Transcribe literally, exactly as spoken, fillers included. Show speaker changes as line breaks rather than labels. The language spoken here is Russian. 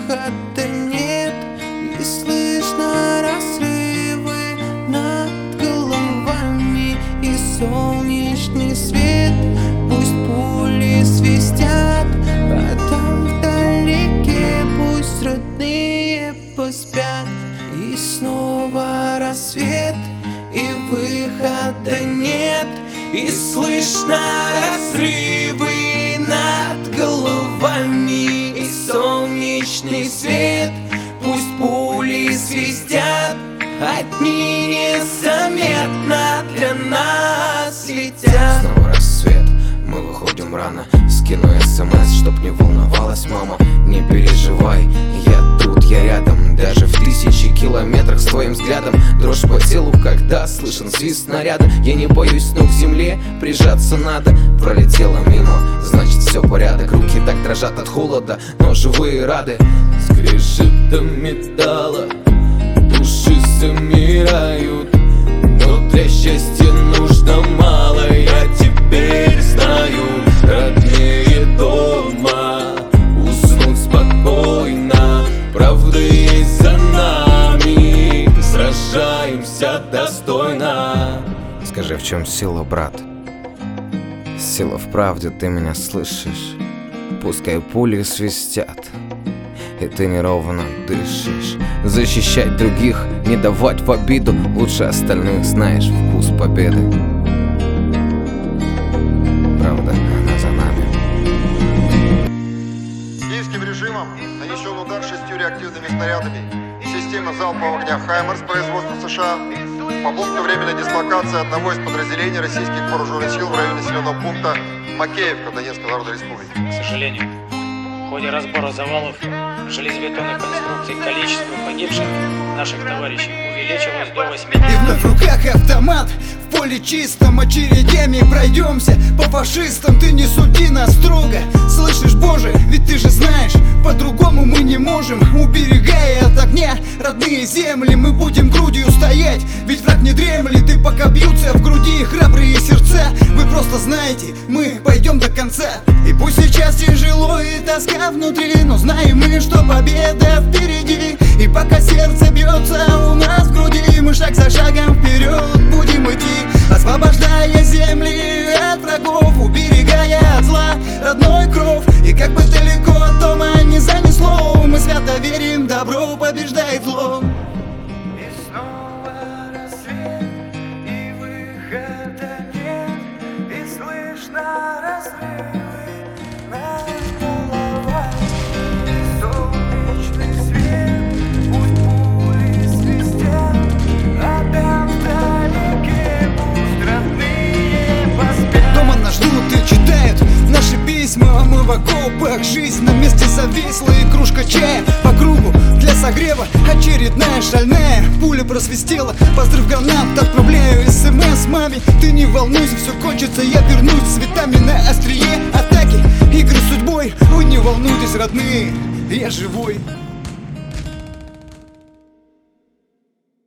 выхода нет, и слышно разрывы над головами и солнечный свет. Пусть пули свистят, а там вдалеке пусть родные поспят. И снова рассвет, и выхода нет, и слышно разрывы над головами и солнечный свет. Пусть пули свистят, одни незаметно для нас летят.
Снова рассвет, мы выходим рано. Скину смс, чтоб не волновалась мама. Не переживай, я тут, я рядом. Даже в тысячи километрах с твоим взглядом. Дрожь по телу, когда слышен свист снаряда. Я не боюсь ног к земле, прижаться надо. Пролетела мимо, значит все порядок. Руки так дрожат от холода, но живые рады. Скрежетом металла души замирают, но для счастья нужно мало. Я теперь знаю, родные дома, уснуть спокойно. Правда есть за нами, сражаемся достойно. Скажи, в чем сила, брат? Сила в правде, ты меня слышишь? Пускай пули свистят, и ты неровно дышишь. Защищать других, не давать в обиду. Лучше остальных знаешь вкус победы. Правда, она за нами.
Киевским режимом нанесен удар шестью реактивными снарядами системы залпового огня «Хаймерс» производства США по пункту временной дислокации одного из подразделений российских вооруженных сил в районе населенного пункта Макеевка Донецкой Народной Республики.
К сожалению, в ходе разбора завалов железобетонных конструкций количество погибших наших товарищей увеличилось до восьми.
И вновь в руках автомат, в поле чистом очередями пройдемся. По фашистам ты не суди нас строго. Слышишь, Боже, ведь ты же знаешь, по-другому мы не можем. Уберегая от огня родные земли, мы будем грудью стоять. Ведь враг не дремлет, и пока бьются в груди храбрые сердца, вы просто знаете, мы пойдем до конца. И пусть сейчас тяжело и тоска внутри, но знаем мы, что победа впереди. И пока сердце бьется у нас в груди, мы шаг за шагом вперед будем идти, освобождая земли от врагов, уберегая от зла родной кров. И как бы далеко от дома не занесло, мы свято верим, добро побеждает зло.
И снова рассвет, и выхода нет, и слышно разрывы над головами и солнечный свет. Пусть пули свистят, а там вдалеке пусть родные поспят.
Дома нас ждут и читают наши письма, а мы в окопах. Жизнь на месте зависла, и кружка чая по кругу для согрева. Очередная шальная пуля просвистела. Поздрав гранат, отправляю смс маме. Ты не волнуйся, все кончится, я вернусь с цветами на острие атаки. Игры с судьбой, вы не волнуйтесь, родные, я живой.